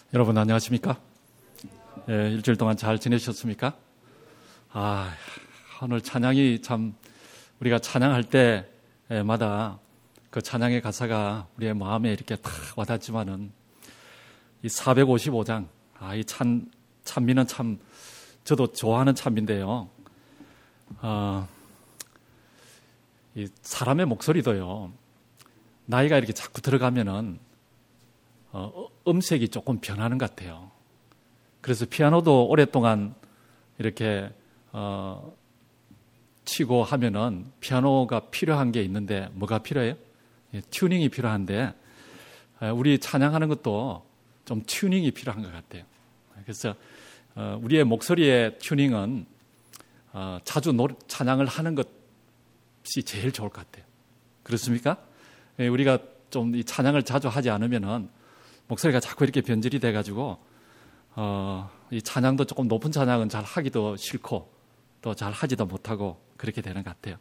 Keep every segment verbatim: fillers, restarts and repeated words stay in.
여러분 안녕하십니까? 예, 일주일 동안 잘 지내셨습니까? 아, 오늘 찬양이 참 우리가 찬양할 때마다 그 찬양의 가사가 우리의 마음에 이렇게 탁 와닿지만은 이 사백오십오 장, 아, 이 찬, 찬미는 참 저도 좋아하는 찬미인데요. 어, 이 사람의 목소리도요, 나이가 이렇게 자꾸 들어가면은 어, 음색이 조금 변하는 것 같아요. 그래서 피아노도 오랫동안 이렇게 어, 치고 하면은 피아노가 필요한 게 있는데 뭐가 필요해요? 예, 튜닝이 필요한데 우리 찬양하는 것도 좀 튜닝이 필요한 것 같아요. 그래서 어, 우리의 목소리의 튜닝은 어, 자주 노, 찬양을 하는 것이 제일 좋을 것 같아요. 그렇습니까? 예, 우리가 좀 이 찬양을 자주 하지 않으면은 목소리가 자꾸 이렇게 변질이 돼가지고 어, 이 찬양도 조금 높은 찬양은 잘 하기도 싫고 또 잘 하지도 못하고 그렇게 되는 것 같아요.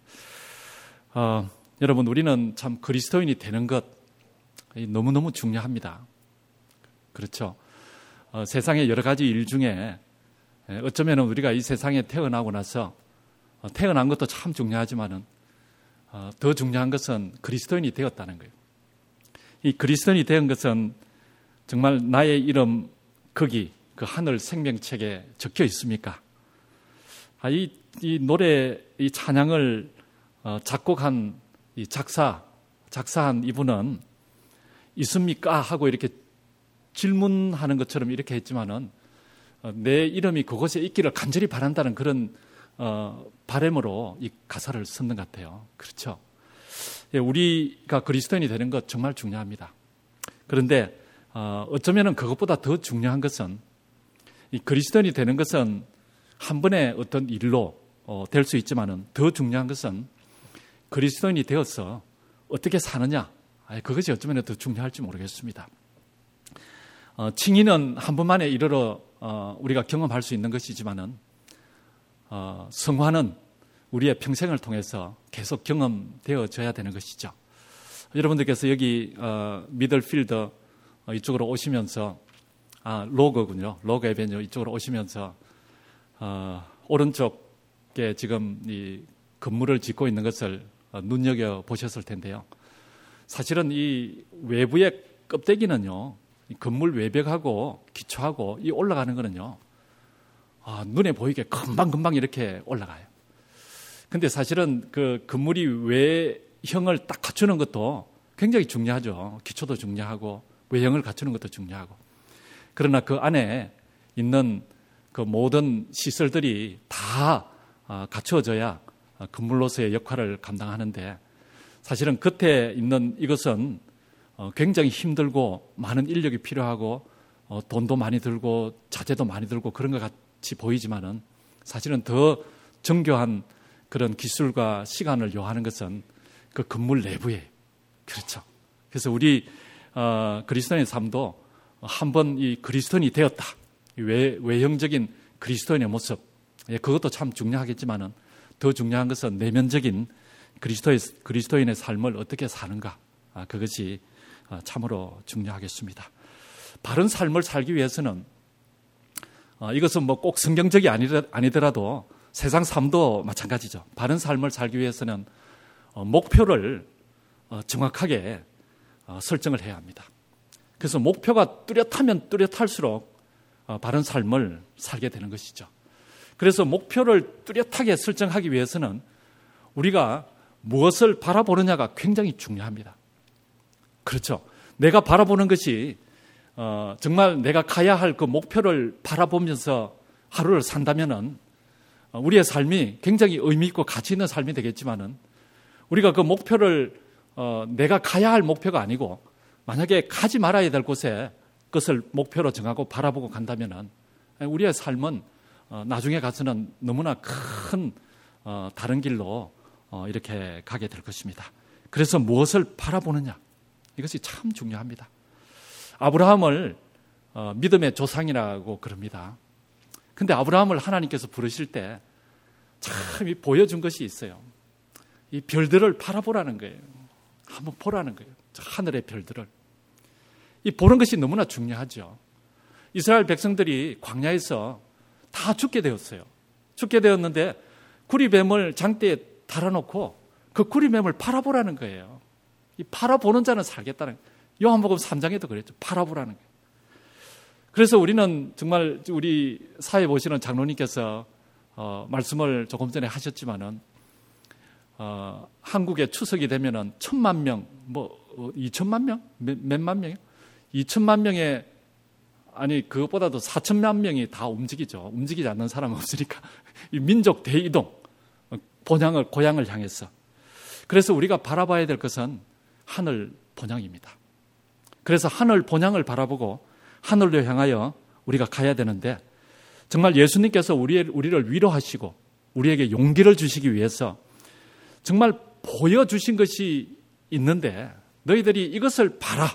어, 여러분, 우리는 참 그리스도인이 되는 것 너무너무 중요합니다. 그렇죠. 어, 세상의 여러 가지 일 중에 어쩌면 우리가 이 세상에 태어나고 나서 어, 태어난 것도 참 중요하지만은 어, 더 중요한 것은 그리스도인이 되었다는 거예요. 이 그리스도인이 된 것은 정말 나의 이름 거기 그 하늘 생명책에 적혀 있습니까? 아, 이, 이 노래, 이 찬양을 어, 작곡한 이 작사, 작사한 이분은 있습니까? 하고 이렇게 질문하는 것처럼 이렇게 했지만은 어, 내 이름이 그곳에 있기를 간절히 바란다는 그런 어, 바람으로 이 가사를 썼는 것 같아요. 그렇죠? 예, 우리가 그리스도인이 되는 것 정말 중요합니다. 그런데 어, 어쩌면 그것보다 더 중요한 것은 이 그리스도인이 되는 것은 한 번의 어떤 일로 어, 될 수 있지만은 더 중요한 것은 그리스도인이 되어서 어떻게 사느냐, 아니, 그것이 어쩌면 더 중요할지 모르겠습니다. 어, 칭의는 한 번만에 이르러 어, 우리가 경험할 수 있는 것이지만은 어, 성화는 우리의 평생을 통해서 계속 경험되어져야 되는 것이죠. 여러분들께서 여기 어, 미들필더 어, 이쪽으로 오시면서 아, 로거군요. 로거 에베뉴 이쪽으로 오시면서 어, 오른쪽에 지금 이 건물을 짓고 있는 것을 어, 눈여겨 보셨을 텐데요. 사실은 이 외부의 껍데기는요, 이 건물 외벽하고 기초하고 이 올라가는 거는요, 아, 눈에 보이게 금방금방 이렇게 올라가요. 근데 사실은 그 건물이 외형을 딱 갖추는 것도 굉장히 중요하죠. 기초도 중요하고 외형을 갖추는 것도 중요하고. 그러나 그 안에 있는 그 모든 시설들이 다 갖춰져야 건물로서의 역할을 감당하는데, 사실은 겉에 있는 이것은 굉장히 힘들고 많은 인력이 필요하고 돈도 많이 들고 자재도 많이 들고 그런 것 같이 보이지만은 사실은 더 정교한 그런 기술과 시간을 요하는 것은 그 건물 내부에. 그렇죠. 그래서 우리 어, 그리스도인의 삶도 한번 이 그리스도인이 되었다, 외, 외형적인 그리스도인의 모습, 예, 그것도 참 중요하겠지만은 더 중요한 것은 내면적인 그리스도의, 그리스도인의 삶을 어떻게 사는가, 아, 그것이 참으로 중요하겠습니다. 바른 삶을 살기 위해서는 어, 이것은 뭐 꼭 성경적이 아니더라도 세상 삶도 마찬가지죠. 바른 삶을 살기 위해서는 어, 목표를 어, 정확하게 어, 설정을 해야 합니다. 그래서 목표가 뚜렷하면 뚜렷할수록 어, 바른 삶을 살게 되는 것이죠. 그래서 목표를 뚜렷하게 설정하기 위해서는 우리가 무엇을 바라보느냐가 굉장히 중요합니다. 그렇죠. 내가 바라보는 것이 어, 정말 내가 가야 할 그 목표를 바라보면서 하루를 산다면은 어, 우리의 삶이 굉장히 의미 있고 가치 있는 삶이 되겠지만은, 우리가 그 목표를 어, 내가 가야 할 목표가 아니고 만약에 가지 말아야 될 곳에 그것을 목표로 정하고 바라보고 간다면은 우리의 삶은 어, 나중에 가서는 너무나 큰 어, 다른 길로 어, 이렇게 가게 될 것입니다. 그래서 무엇을 바라보느냐, 이것이 참 중요합니다. 아브라함을 어, 믿음의 조상이라고 그럽니다. 근데 아브라함을 하나님께서 부르실 때 참 보여준 것이 있어요. 이 별들을 바라보라는 거예요. 한번 보라는 거예요. 하늘의 별들을. 이 보는 것이 너무나 중요하죠. 이스라엘 백성들이 광야에서 다 죽게 되었어요. 죽게 되었는데 구리뱀을 장대에 달아놓고 그 구리뱀을 팔아보라는 거예요. 이 팔아보는 자는 살겠다는 거예요. 요한복음 삼 장에도 그랬죠. 팔아보라는 거예요. 그래서 우리는 정말 우리 사회 보시는 장로님께서 어, 말씀을 조금 전에 하셨지만은 어, 한국에 추석이 되면은 천만 명, 뭐 이천만 명, 몇, 몇만 명이요? 이천만 명의 아니 그것보다도 사천만 명이 다 움직이죠. 움직이지 않는 사람은 없으니까 이 민족 대이동, 본향을 고향을 향해서. 그래서 우리가 바라봐야 될 것은 하늘 본향입니다. 그래서 하늘 본향을 바라보고 하늘로 향하여 우리가 가야 되는데 정말 예수님께서 우리, 우리를 위로하시고 우리에게 용기를 주시기 위해서 정말 보여주신 것이 있는데 너희들이 이것을 봐라.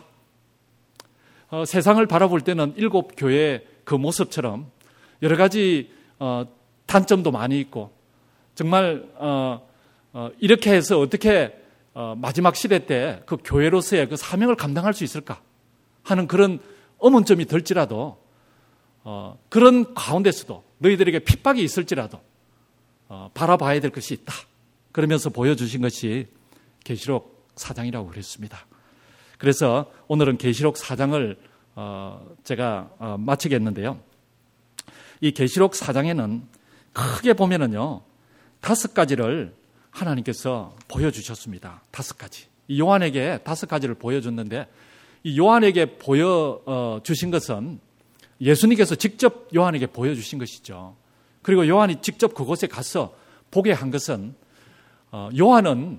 어, 세상을 바라볼 때는 일곱 교회의 그 모습처럼 여러 가지 어, 단점도 많이 있고 정말 어, 어, 이렇게 해서 어떻게 어, 마지막 시대 때 그 교회로서의 그 사명을 감당할 수 있을까 하는 그런 의문점이 들지라도 어, 그런 가운데서도 너희들에게 핍박이 있을지라도 어, 바라봐야 될 것이 있다. 그러면서 보여주신 것이 계시록 사 장이라고 그랬습니다. 그래서 오늘은 계시록 사 장을 어, 제가 어, 마치겠는데요. 이 계시록 사 장에는 크게 보면은요 다섯 가지를 하나님께서 보여주셨습니다. 다섯 가지. 이 요한에게 다섯 가지를 보여줬는데 이 요한에게 보여주신 것은 예수님께서 직접 요한에게 보여주신 것이죠. 그리고 요한이 직접 그곳에 가서 보게 한 것은 요한은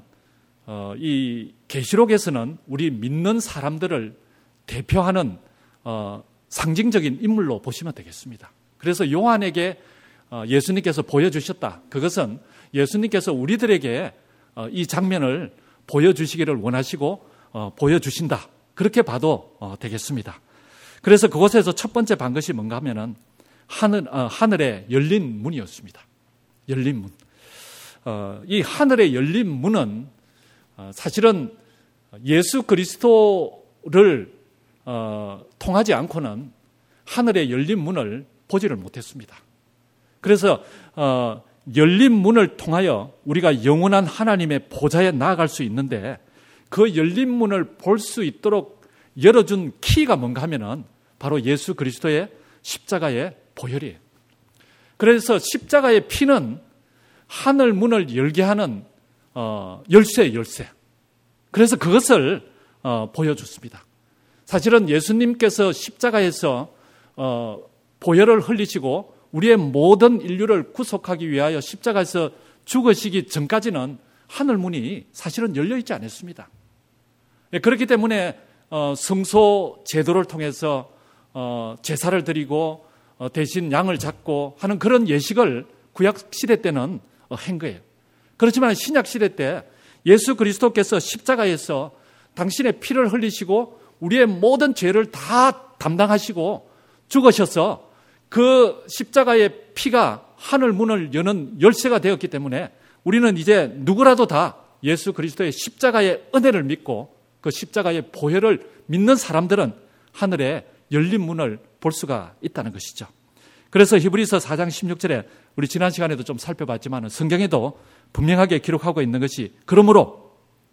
이 계시록에서는 우리 믿는 사람들을 대표하는 상징적인 인물로 보시면 되겠습니다. 그래서 요한에게 예수님께서 보여주셨다. 그것은 예수님께서 우리들에게 이 장면을 보여주시기를 원하시고 보여주신다. 그렇게 봐도 되겠습니다. 그래서 그곳에서 첫 번째 본 것이 뭔가 하면은 하늘, 하늘에 열린 문이었습니다. 열린 문. 이 하늘에 열린 문은 사실은 예수 그리스도를 통하지 않고는 하늘에 열린 문을 보지를 못했습니다. 그래서 열린 문을 통하여 우리가 영원한 하나님의 보좌에 나아갈 수 있는데 그 열린 문을 볼 수 있도록 열어준 키가 뭔가 하면은 바로 예수 그리스도의 십자가의 보혈이에요. 그래서 십자가의 피는 하늘 문을 열게 하는 어, 열쇠, 열쇠. 그래서 그것을 어, 보여줬습니다. 사실은 예수님께서 십자가에서 어, 보혈을 흘리시고 우리의 모든 인류를 구속하기 위하여 십자가에서 죽으시기 전까지는 하늘 문이 사실은 열려있지 않았습니다. 그렇기 때문에 어, 성소 제도를 통해서 어, 제사를 드리고 어, 대신 양을 잡고 하는 그런 예식을 구약시대 때는 어, 한 거예요. 그렇지만 신약시대 때 예수 그리스도께서 십자가에서 당신의 피를 흘리시고 우리의 모든 죄를 다 담당하시고 죽으셔서 그 십자가의 피가 하늘 문을 여는 열쇠가 되었기 때문에 우리는 이제 누구라도 다 예수 그리스도의 십자가의 은혜를 믿고 그 십자가의 보혈을 믿는 사람들은 하늘에 열린 문을 볼 수가 있다는 것이죠. 그래서 히브리서 사 장 십육 절에 우리 지난 시간에도 좀 살펴봤지만 성경에도 분명하게 기록하고 있는 것이 그러므로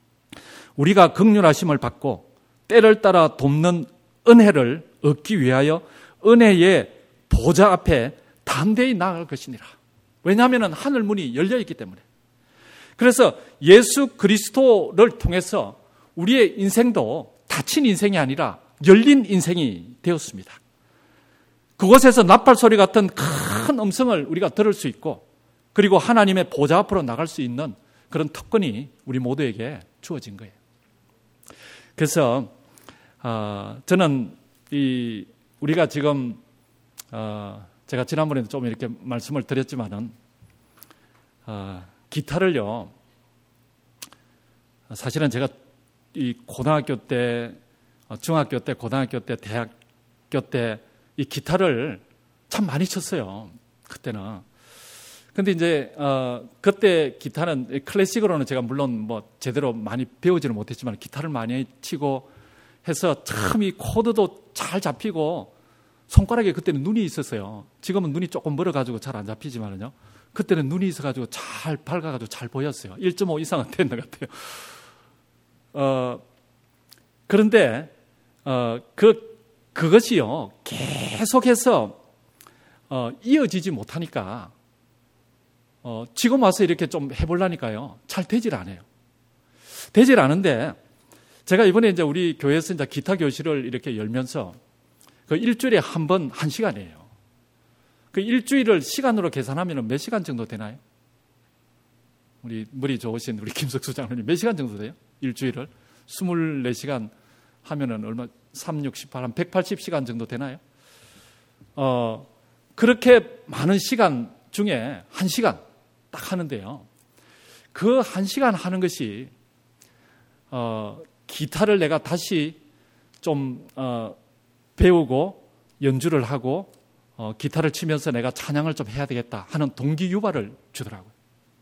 우리가 긍휼하심을 받고 때를 따라 돕는 은혜를 얻기 위하여 은혜의 보좌 앞에 담대히 나아갈 것이니라. 왜냐하면 하늘 문이 열려 있기 때문에. 그래서 예수 그리스도를 통해서 우리의 인생도 닫힌 인생이 아니라 열린 인생이 되었습니다. 그곳에서 나팔 소리 같은 큰 음성을 우리가 들을 수 있고 그리고 하나님의 보좌 앞으로 나갈 수 있는 그런 특권이 우리 모두에게 주어진 거예요. 그래서 어, 저는 이 우리가 지금 어, 제가 지난번에도 좀 이렇게 말씀을 드렸지만은 어, 기타를요 사실은 제가 이 고등학교 때, 중학교 때, 고등학교 때, 대학교 때 이 기타를 참 많이 쳤어요. 그때는. 근데 이제 어, 그때 기타는 클래식으로는 제가 물론 뭐 제대로 많이 배우지는 못했지만 기타를 많이 치고 해서 참 이 코드도 잘 잡히고 손가락에 그때는 눈이 있었어요. 지금은 눈이 조금 멀어가지고 잘 안 잡히지만은요. 그때는 눈이 있어가지고 잘 밝아가지고 잘 보였어요. 일 점 오 이상은 됐는 것 같아요. 어, 그런데 어, 그 그것이요 계속해서 어, 이어지지 못하니까 어, 지금 와서 이렇게 좀 해보려니까요 잘 되질 않아요. 되질 않은데 제가 이번에 이제 우리 교회에서 이제 기타 교실을 이렇게 열면서 그 일주일에 한 번 한 시간이에요. 그 일주일을 시간으로 계산하면 몇 시간 정도 되나요? 우리 머리 좋으신 우리 김석수 장로님 몇 시간 정도 돼요? 일주일을 이십사 시간 하면은 얼마? 삼, 육, 십팔, 한 백팔십 시간 정도 되나요? 어, 그렇게 많은 시간 중에 한 시간 딱 하는데요. 그 한 시간 하는 것이 어, 기타를 내가 다시 좀 어, 배우고 연주를 하고 어, 기타를 치면서 내가 찬양을 좀 해야 되겠다 하는 동기 유발을 주더라고요.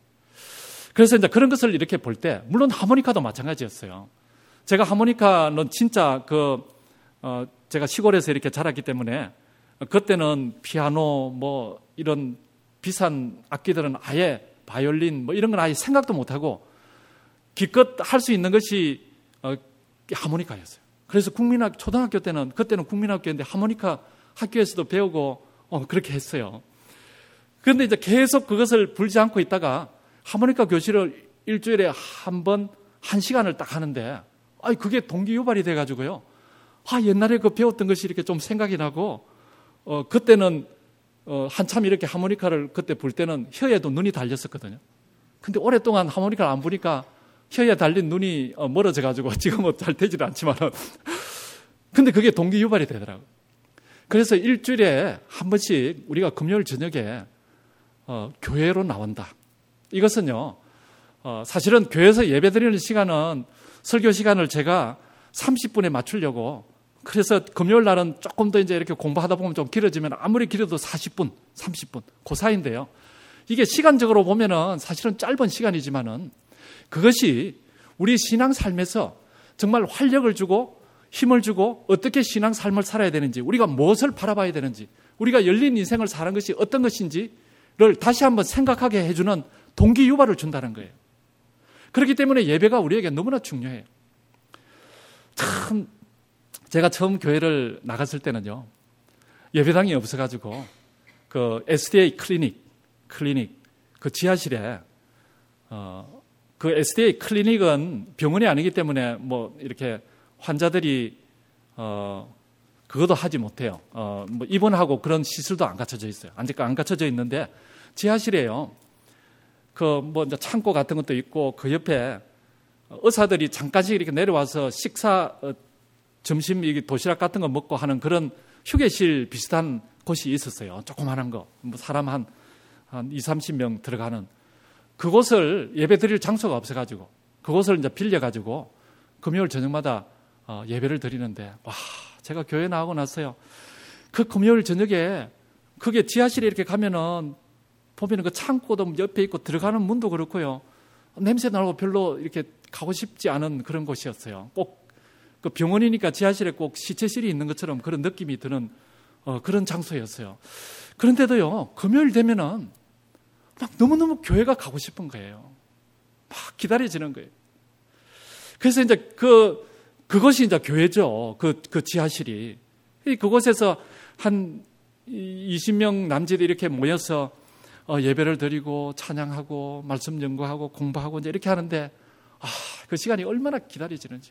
그래서 이제 그런 것을 이렇게 볼 때, 물론 하모니카도 마찬가지였어요. 제가 하모니카는 진짜 그, 어, 제가 시골에서 이렇게 자랐기 때문에 그때는 피아노 뭐 이런 비싼 악기들은 아예 바이올린 뭐 이런 건 아예 생각도 못하고 기껏 할 수 있는 것이 어, 하모니카였어요. 그래서 국민학 초등학교 때는 그때는 국민학교인데 하모니카 학교에서도 배우고 어, 그렇게 했어요. 그런데 이제 계속 그것을 불지 않고 있다가 하모니카 교실을 일주일에 한 번 한 시간을 딱 하는데 아 그게 동기 유발이 돼가지고요. 아 옛날에 그 배웠던 것이 이렇게 좀 생각이 나고 어, 그때는 어, 한참 이렇게 하모니카를 그때 불 때는 혀에도 눈이 달렸었거든요. 근데 오랫동안 하모니카를 안 부니까 혀에 달린 눈이 어, 멀어져가지고 지금은 잘 되지는 않지만은 근데 그게 동기 유발이 되더라고요. 그래서 일주일에 한 번씩 우리가 금요일 저녁에 어, 교회로 나온다. 이것은요, 어, 사실은 교회에서 예배드리는 시간은 설교 시간을 제가 삼십 분에 맞추려고 그래서 금요일 날은 조금 더 이제 이렇게 공부하다 보면 좀 길어지면 아무리 길어도 사십 분, 삼십 분, 그 사이인데요. 이게 시간적으로 보면은 사실은 짧은 시간이지만은 그것이 우리 신앙 삶에서 정말 활력을 주고 힘을 주고 어떻게 신앙 삶을 살아야 되는지 우리가 무엇을 바라봐야 되는지 우리가 열린 인생을 사는 것이 어떤 것인지를 다시 한번 생각하게 해주는 동기 유발을 준다는 거예요. 그렇기 때문에 예배가 우리에게 너무나 중요해요. 참 제가 처음 교회를 나갔을 때는요 예배당이 없어가지고 그 에스디에이 클리닉 클리닉 그 지하실에 어, 그 에스디에이 클리닉은 병원이 아니기 때문에 뭐 이렇게 환자들이 어 그것도 하지 못해요. 어 뭐 입원하고 그런 시설도 안 갖춰져 있어요. 아직 안 갖춰져 있는데 지하실에요. 그 뭐 이제 창고 같은 것도 있고 그 옆에 의사들이 잠깐씩 이렇게 내려와서 식사 어, 점심 이 도시락 같은 거 먹고 하는 그런 휴게실 비슷한 곳이 있었어요. 조그만한 거. 뭐 사람 한 한 이삼십 명 들어가는 그곳을 예배드릴 장소가 없어가지고 그곳을 이제 빌려가지고 금요일 저녁마다 어, 예배를 드리는데 와 제가 교회 나오고 났어요. 그 금요일 저녁에 그게 지하실에 이렇게 가면은 보면은 그 창고도 옆에 있고 들어가는 문도 그렇고요. 냄새 나고 별로 이렇게 가고 싶지 않은 그런 곳이었어요. 꼭 그 병원이니까 지하실에 꼭 시체실이 있는 것처럼 그런 느낌이 드는 어, 그런 장소였어요. 그런데도요 금요일 되면은 막 너무너무 교회가 가고 싶은 거예요. 막 기다려지는 거예요. 그래서 이제 그, 그것이 이제 교회죠. 그, 그 지하실이. 그곳에서 한 이십 명 남짓이 이렇게 모여서 어, 예배를 드리고 찬양하고 말씀 연구하고 공부하고 이제 이렇게 하는데 아, 그 시간이 얼마나 기다려지는지요.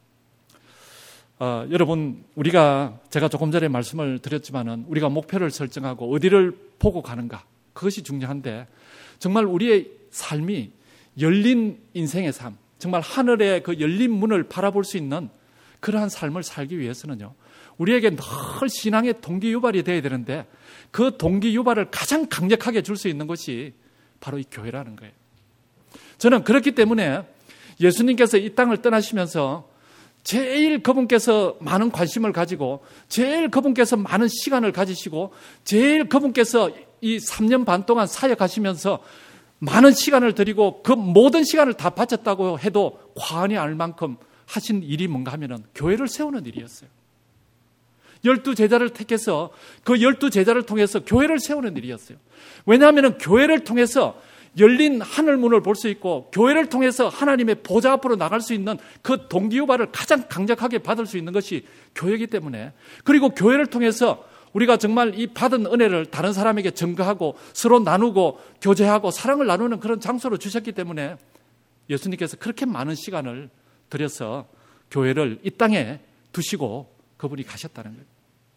어, 여러분, 우리가 제가 조금 전에 말씀을 드렸지만은 우리가 목표를 설정하고 어디를 보고 가는가 그것이 중요한데 정말 우리의 삶이 열린 인생의 삶, 정말 하늘의 그 열린 문을 바라볼 수 있는 그러한 삶을 살기 위해서는요. 우리에게 늘 신앙의 동기 유발이 되어야 되는데 그 동기 유발을 가장 강력하게 줄 수 있는 것이 바로 이 교회라는 거예요. 저는 그렇기 때문에 예수님께서 이 땅을 떠나시면서 제일 그분께서 많은 관심을 가지고 제일 그분께서 많은 시간을 가지시고 제일 그분께서 이 삼 년 반 동안 사역하시면서 많은 시간을 드리고 그 모든 시간을 다 바쳤다고 해도 과언이 아닐 만큼 하신 일이 뭔가 하면은 교회를 세우는 일이었어요. 열두 제자를 택해서 그 열두 제자를 통해서 교회를 세우는 일이었어요. 왜냐하면 교회를 통해서 열린 하늘문을 볼 수 있고 교회를 통해서 하나님의 보좌 앞으로 나갈 수 있는 그 동기유발을 가장 강력하게 받을 수 있는 것이 교회이기 때문에, 그리고 교회를 통해서 우리가 정말 이 받은 은혜를 다른 사람에게 증거하고 서로 나누고 교제하고 사랑을 나누는 그런 장소로 주셨기 때문에 예수님께서 그렇게 많은 시간을 들여서 교회를 이 땅에 두시고 그분이 가셨다는 거예요.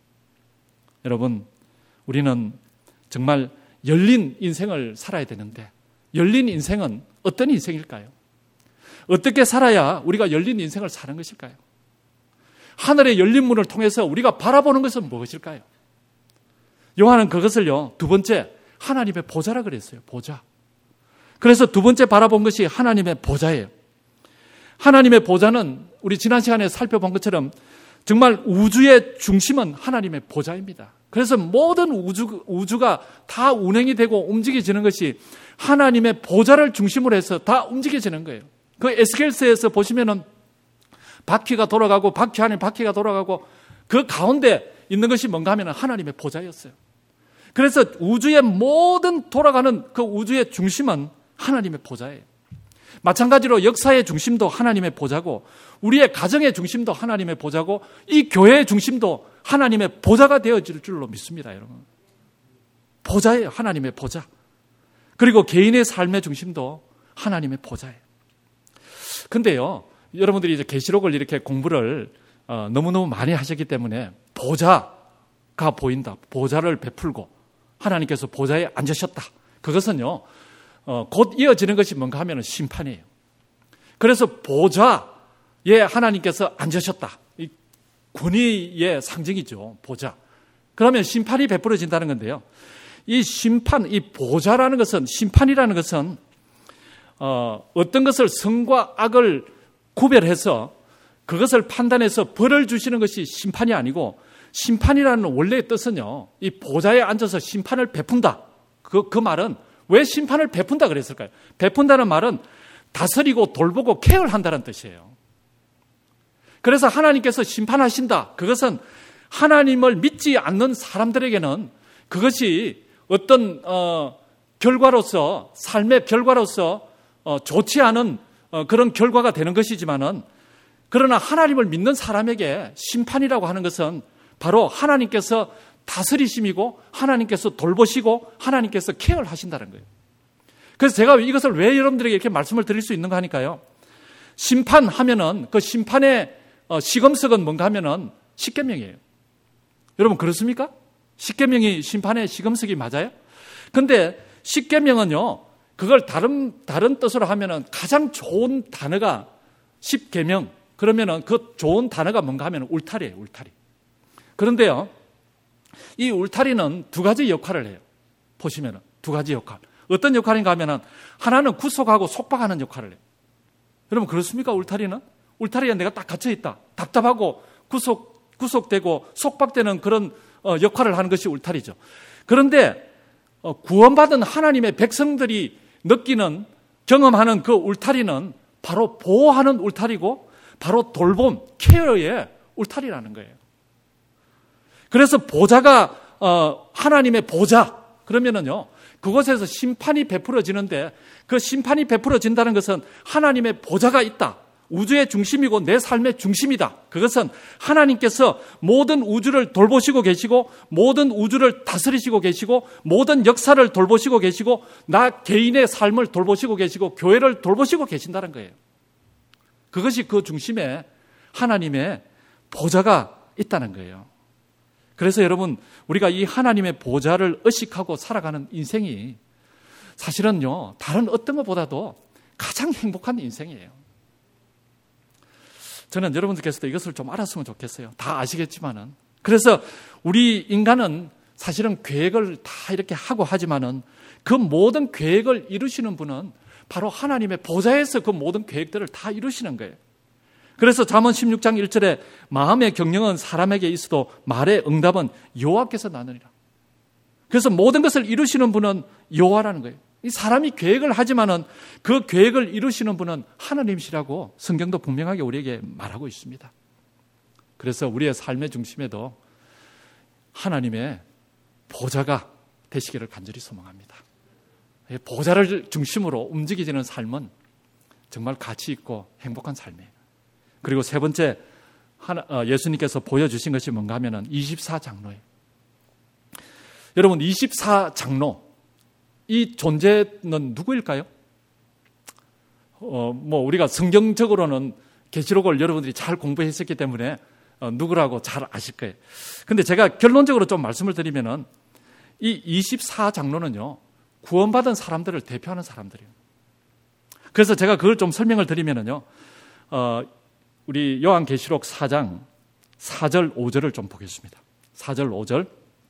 여러분, 우리는 정말 열린 인생을 살아야 되는데 열린 인생은 어떤 인생일까요? 어떻게 살아야 우리가 열린 인생을 사는 것일까요? 하늘의 열린 문을 통해서 우리가 바라보는 것은 무엇일까요? 요한은 그것을요, 두 번째 하나님의 보좌라 그랬어요. 보좌. 그래서 두 번째 바라본 것이 하나님의 보좌예요. 하나님의 보좌는 우리 지난 시간에 살펴본 것처럼 정말 우주의 중심은 하나님의 보좌입니다. 그래서 모든 우주, 우주가 다 운행이 되고 움직여지는 것이 하나님의 보좌를 중심으로 해서 다 움직여지는 거예요. 그 에스겔서에서 보시면은 바퀴가 돌아가고 바퀴 안에 바퀴가 돌아가고 그 가운데 있는 것이 뭔가 하면 하나님의 보좌였어요. 그래서 우주의 모든 돌아가는 그 우주의 중심은 하나님의 보좌예요. 마찬가지로 역사의 중심도 하나님의 보좌고 우리의 가정의 중심도 하나님의 보좌고 이 교회의 중심도 하나님의 보좌가 되어질 줄로 믿습니다. 여러분, 보좌예요. 하나님의 보좌. 그리고 개인의 삶의 중심도 하나님의 보좌예요. 근데요, 여러분들이 이제 계시록을 이렇게 공부를 어, 너무너무 많이 하셨기 때문에 보좌가 보인다, 보좌를 베풀고 하나님께서 보좌에 앉으셨다, 그것은요 어, 곧 이어지는 것이 뭔가 하면 심판이에요. 그래서 보좌에 하나님께서 앉으셨다, 이 권위의 상징이죠. 보좌. 그러면 심판이 베풀어진다는 건데요, 이 심판, 이 보좌라는 것은, 심판이라는 것은 어, 어떤 것을 선과 악을 구별해서 그것을 판단해서 벌을 주시는 것이 심판이 아니고, 심판이라는 원래의 뜻은요, 이 보좌에 앉아서 심판을 베푼다. 그, 그 말은 왜 심판을 베푼다 그랬을까요? 베푼다는 말은 다스리고 돌보고 케어를 한다는 뜻이에요. 그래서 하나님께서 심판하신다. 그것은 하나님을 믿지 않는 사람들에게는 그것이 어떤 어, 결과로서, 삶의 결과로서 어, 좋지 않은 어, 그런 결과가 되는 것이지만은, 그러나 하나님을 믿는 사람에게 심판이라고 하는 것은 바로 하나님께서 다스리심이고 하나님께서 돌보시고 하나님께서 케어를 하신다는 거예요. 그래서 제가 이것을 왜 여러분들에게 이렇게 말씀을 드릴 수 있는가 하니까요, 심판하면은 그 심판의 어, 시금석은 뭔가 하면은 십계명이에요. 여러분 그렇습니까? 십계명이 심판의 시금석이 맞아요? 근데 십계명은요, 그걸 다른 다른 뜻으로 하면은 가장 좋은 단어가 십계명, 그러면은 그 좋은 단어가 뭔가 하면 울타리예요, 울타리. 그런데요, 이 울타리는 두 가지 역할을 해요. 보시면은 두 가지 역할. 어떤 역할인가 하면은 하나는 구속하고 속박하는 역할을 해요. 여러분 그렇습니까? 울타리는? 울타리에 내가 딱 갇혀 있다, 답답하고 구속 구속되고 속박되는 그런 어, 역할을 하는 것이 울타리죠. 그런데 어, 구원받은 하나님의 백성들이 느끼는, 경험하는 그 울타리는 바로 보호하는 울타리고 바로 돌봄, 케어의 울타리라는 거예요. 그래서 보좌가 어, 하나님의 보좌, 그러면은요 그곳에서 심판이 베풀어지는데, 그 심판이 베풀어진다는 것은 하나님의 보좌가 있다, 우주의 중심이고 내 삶의 중심이다. 그것은 하나님께서 모든 우주를 돌보시고 계시고 모든 우주를 다스리시고 계시고 모든 역사를 돌보시고 계시고 나 개인의 삶을 돌보시고 계시고 교회를 돌보시고 계신다는 거예요. 그것이 그 중심에 하나님의 보좌가 있다는 거예요. 그래서 여러분, 우리가 이 하나님의 보좌를 의식하고 살아가는 인생이 사실은요, 다른 어떤 것보다도 가장 행복한 인생이에요. 저는 여러분들께서도 이것을 좀 알았으면 좋겠어요. 다 아시겠지만은. 그래서 우리 인간은 사실은 계획을 다 이렇게 하고 하지만은 그 모든 계획을 이루시는 분은 바로 하나님의 보좌에서 그 모든 계획들을 다 이루시는 거예요. 그래서 잠언 십육 장 일 절에 마음의 경영은 사람에게 있어도 말의 응답은 여호와께서 나느니라. 그래서 모든 것을 이루시는 분은 여호와라는 거예요. 이 사람이 계획을 하지만은 그 계획을 이루시는 분은 하나님이시라고 성경도 분명하게 우리에게 말하고 있습니다. 그래서 우리의 삶의 중심에도 하나님의 보좌가 되시기를 간절히 소망합니다. 보좌를 중심으로 움직이지는 삶은 정말 가치 있고 행복한 삶이에요. 그리고 세 번째 예수님께서 보여주신 것이 뭔가 하면은 이십사 장로예요. 여러분, 이십사 장로, 이 존재는 누구일까요? 어, 뭐 우리가 성경적으로는 계시록을 여러분들이 잘 공부했었기 때문에 어, 누구라고 잘 아실 거예요. 근데 제가 결론적으로 좀 말씀을 드리면은 이 이십사 장로는요, 구원받은 사람들을 대표하는 사람들이에요. 그래서 제가 그걸 좀 설명을 드리면은요, 어, 우리 요한계시록 사 장 사 절 오 절을 좀 보겠습니다. 사 절 오 절.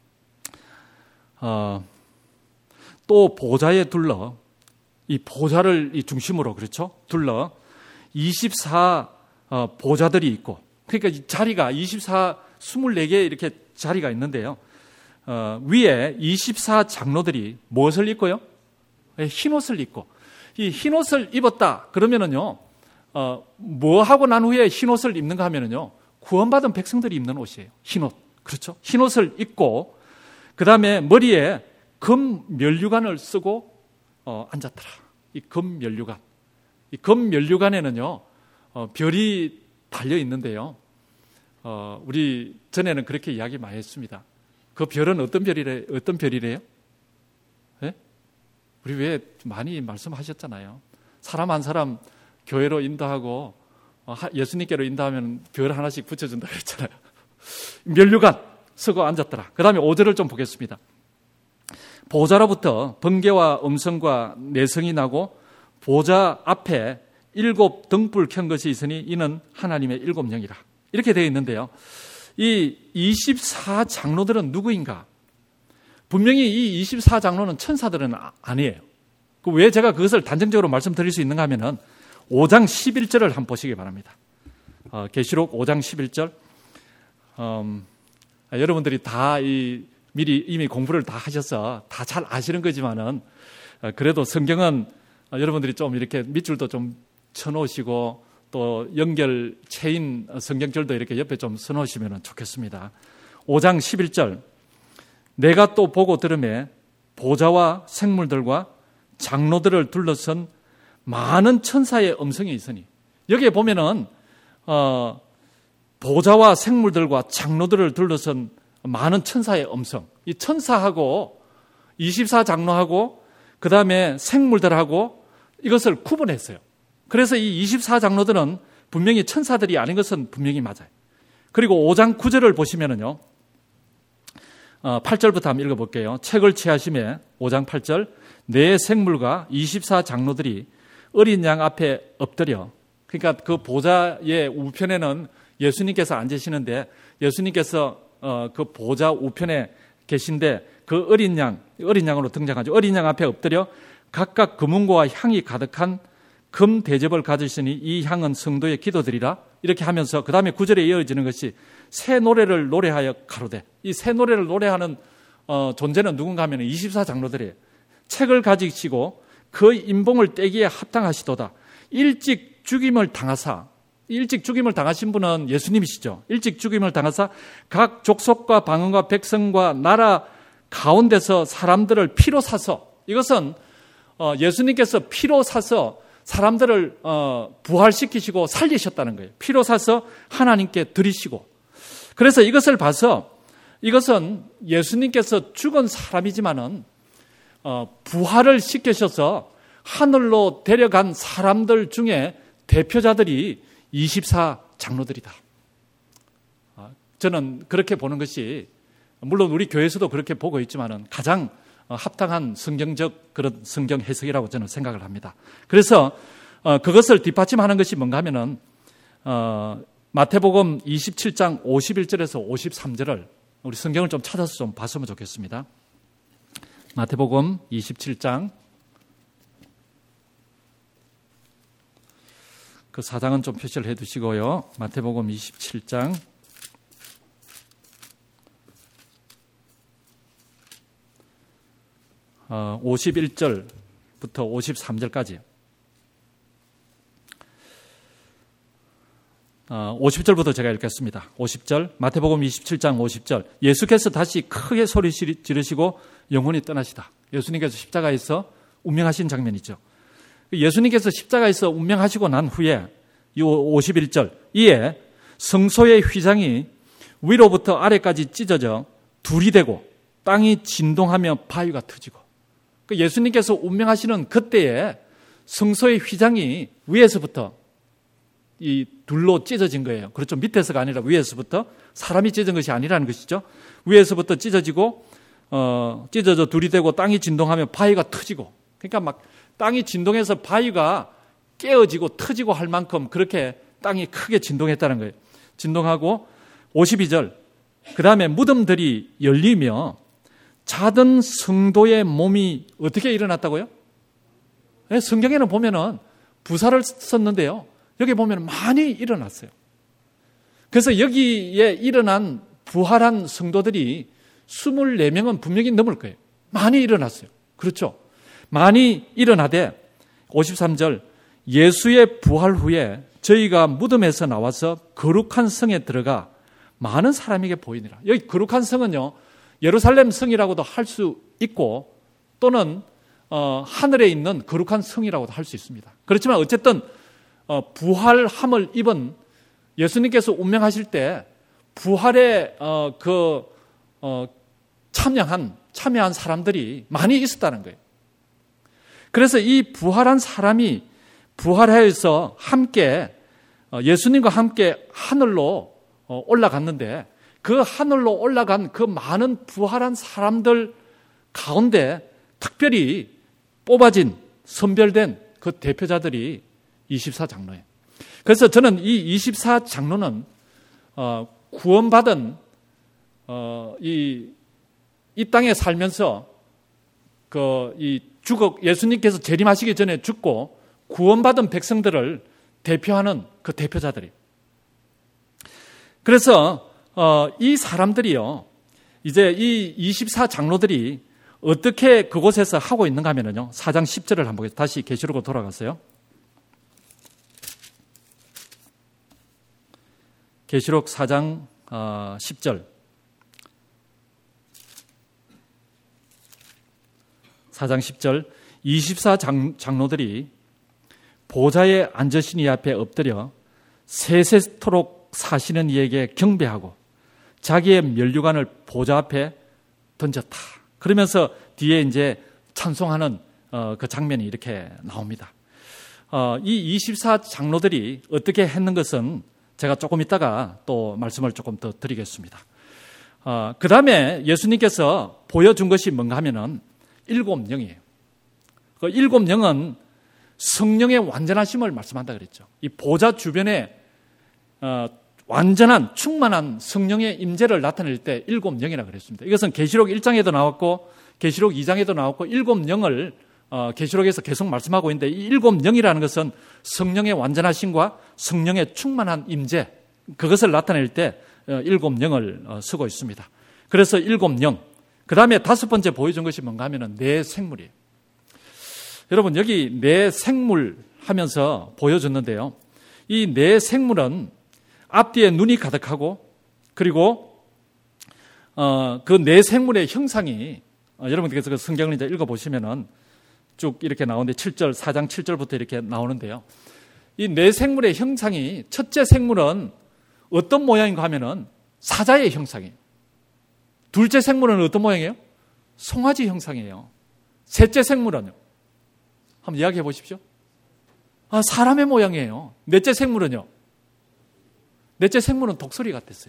어, 또 보좌에 둘러, 이 보좌를 이 중심으로, 그렇죠? 둘러 이십사 어, 보좌들이 있고, 그러니까 이 자리가 이십사, 이십사 개 이렇게 자리가 있는데요. 어, 위에 이십사 장로들이 무엇을 입고요? 흰옷을 입고, 이 흰옷을 입었다 그러면은요, 어, 뭐 하고 난 후에 흰옷을 입는가 하면은요, 구원받은 백성들이 입는 옷이에요. 흰옷. 그렇죠? 흰옷을 입고, 그 다음에 머리에 금 면류관을 쓰고, 어, 앉았더라. 이 금 면류관. 이 금 면류관에는요, 어, 별이 달려 있는데요. 어, 우리 전에는 그렇게 이야기 많이 했습니다. 그 별은 어떤 별이래, 어떤 별이래요? 네? 우리 왜 많이 말씀하셨잖아요. 사람 한 사람 교회로 인도하고 예수님께로 인도하면 별 하나씩 붙여준다고 했잖아요. 면류관 쓰고 앉았더라. 그 다음에 오 절을 좀 보겠습니다. 보좌로부터 번개와 음성과 내성이 나고 보좌 앞에 일곱 등불 켠 것이 있으니 이는 하나님의 일곱 영이라. 이렇게 되어 있는데요. 이 이십사 장로들은 누구인가? 분명히 이 이십사 장로는 천사들은 아니에요. 왜 제가 그것을 단정적으로 말씀드릴 수 있는가 하면은 오 장 십일 절을 한번 보시기 바랍니다. 어, 계시록 오 장 십일 절. 음, 여러분들이 다 이, 미리 이미 공부를 다 하셔서 다 잘 아시는 거지만은 어, 그래도 성경은 어, 여러분들이 좀 이렇게 밑줄도 좀 쳐놓으시고 또 연결 체인 성경절도 이렇게 옆에 좀 써놓으시면 좋겠습니다. 오 장 십일 절. 내가 또 보고 들으매 보좌와 생물들과 장로들을 둘러선 많은 천사의 음성이 있으니, 여기에 보면은 어, 보좌와 생물들과 장로들을 둘러선 많은 천사의 음성. 이 천사하고 이십사 장로하고 그 다음에 생물들하고 이것을 구분했어요. 그래서 이 이십사 장로들은 분명히 천사들이 아닌 것은 분명히 맞아요. 그리고 오 장 구 절을 보시면은요, 어, 팔 절부터 한번 읽어볼게요. 책을 취하심에 오 장 팔 절. 내 생물과 이십사 장로들이 어린 양 앞에 엎드려, 그러니까 그 보좌의 우편에는 예수님께서 앉으시는데 예수님께서 어, 그 보좌 우편에 계신데 그 어린 양, 어린 양으로 등장하죠. 어린 양 앞에 엎드려 각각 금은고와 향이 가득한 금 대접을 가지시니 이 향은 성도의 기도드리라. 이렇게 하면서 그 다음에 구 절에 이어지는 것이 새 노래를 노래하여 가로되. 이 새 노래를 노래하는 어, 존재는 누군가 하면 이십사 장로들이에요. 책을 가지시고 그 인봉을 떼기에 합당하시도다. 일찍 죽임을 당하사, 일찍 죽임을 당하신 분은 예수님이시죠. 일찍 죽임을 당하사 각 족속과 방언과 백성과 나라 가운데서 사람들을 피로 사서, 이것은 예수님께서 피로 사서 사람들을 부활시키시고 살리셨다는 거예요. 피로 사서 하나님께 드리시고. 그래서 이것을 봐서 이것은 예수님께서 죽은 사람이지만은 부활을 시키셔서 하늘로 데려간 사람들 중에 대표자들이 이십사 장로들이다. 저는 그렇게 보는 것이, 물론 우리 교회에서도 그렇게 보고 있지만은 가장 합당한 성경적 그런 성경 해석이라고 저는 생각을 합니다. 그래서 그것을 뒷받침하는 것이 뭔가 하면은 마태복음 이십칠 장 오십일 절에서 오십삼 절을 우리 성경을 좀 찾아서 좀 봤으면 좋겠습니다. 마태복음 이십칠 장, 그 사장은 좀 표시를 해두시고요. 마태복음 이십칠 장 어, 오십일 절부터 오십삼 절까지. 오십 절부터 제가 읽겠습니다. 오십 절, 마태복음 이십칠 장 오십 절. 예수께서 다시 크게 소리 지르시고 영원히 떠나시다. 예수님께서 십자가에서 운명하신 장면이죠. 예수님께서 십자가에서 운명하시고 난 후에 이 오십일 절, 이에 성소의 휘장이 위로부터 아래까지 찢어져 둘이 되고 땅이 진동하며 바위가 터지고, 예수님께서 운명하시는 그때에 성소의 휘장이 위에서부터 이 둘로 찢어진 거예요. 그렇죠. 밑에서가 아니라 위에서부터, 사람이 찢은 것이 아니라는 것이죠. 위에서부터 찢어지고 어, 찢어져 둘이 되고 땅이 진동하며 바위가 터지고, 그러니까 막 땅이 진동해서 바위가 깨어지고 터지고 할 만큼 그렇게 땅이 크게 진동했다는 거예요. 진동하고 오십이 절, 그 다음에 무덤들이 열리며 자던 성도의 몸이 어떻게 일어났다고요? 네, 성경에는 보면은 부사를 썼는데요, 여기 보면 많이 일어났어요. 그래서 여기에 일어난 부활한 성도들이 이십사 명은 분명히 넘을 거예요. 많이 일어났어요. 그렇죠. 많이 일어나되 오십삼 절, 예수의 부활 후에 저희가 무덤에서 나와서 거룩한 성에 들어가 많은 사람에게 보이니라. 여기 거룩한 성은요, 예루살렘 성이라고도 할 수 있고 또는 어, 하늘에 있는 거룩한 성이라고도 할 수 있습니다. 그렇지만 어쨌든 어, 부활함을 입은 예수님께서 운명하실 때 부활에 어, 그 어, 참여한 참여한 사람들이 많이 있었다는 거예요. 그래서 이 부활한 사람이 부활해서 함께 예수님과 함께 하늘로 올라갔는데, 그 하늘로 올라간 그 많은 부활한 사람들 가운데 특별히 뽑아진 선별된 그 대표자들이 이십사 장로예요. 그래서 저는 이 이십사 장로는 구원받은 이, 이 땅에 살면서 그 이 죽어 예수님께서 재림하시기 전에 죽고 구원받은 백성들을 대표하는 그 대표자들이. 그래서 어, 이 사람들이요, 이제 이 이십사 장로들이 어떻게 그곳에서 하고 있는가 하면요, 사 장 십 절을 한번 보겠습니다. 다시 계시록으로 돌아갔어요. 계시록 사 장 십 절. 사 장 십 절. 이십사 장, 장로들이 보좌에 앉으신 이 앞에 엎드려 세세토록 사시는 이에게 경배하고 자기의 면류관을 보좌 앞에 던졌다. 그러면서 뒤에 이제 찬송하는 어, 그 장면이 이렇게 나옵니다. 어, 이 이십사 장로들이 어떻게 했는 것은 제가 조금 있다가 또 말씀을 조금 더 드리겠습니다. 어, 그 다음에 예수님께서 보여준 것이 뭔가 하면은 일곱 영이에요. 그 일곱 영은 성령의 완전하심을 말씀한다 그랬죠. 이 보좌 주변에 어, 완전한 충만한 성령의 임재를 나타낼 때 일곱 영이라고 그랬습니다. 이것은 계시록 일 장에도 나왔고 계시록 이 장에도 나왔고 일곱 영을 어, 계시록에서 계속 말씀하고 있는데, 이 일곱 영이라는 것은 성령의 완전하심과 성령의 충만한 임재, 그것을 나타낼 때 어, 일곱 영을 어, 쓰고 있습니다. 그래서 일곱 영. 그 다음에 다섯 번째 보여준 것이 뭔가 하면은 내 생물이에요. 여러분, 여기 내 생물 하면서 보여줬는데요, 이 내 생물은 앞뒤에 눈이 가득하고, 그리고 어, 그 내 생물의 형상이 어, 여러분께서 그 성경을 이제 읽어보시면은 쭉 이렇게 나오는데 칠 절, 사 장 칠 절부터 이렇게 나오는데요, 이 내 생물의 형상이, 첫째 생물은 어떤 모양인가 하면은 사자의 형상이에요. 둘째 생물은 어떤 모양이에요? 송아지 형상이에요. 셋째 생물은요? 한번 이야기해 보십시오. 아, 사람의 모양이에요. 넷째 생물은요? 넷째 생물은 독수리 같았어요.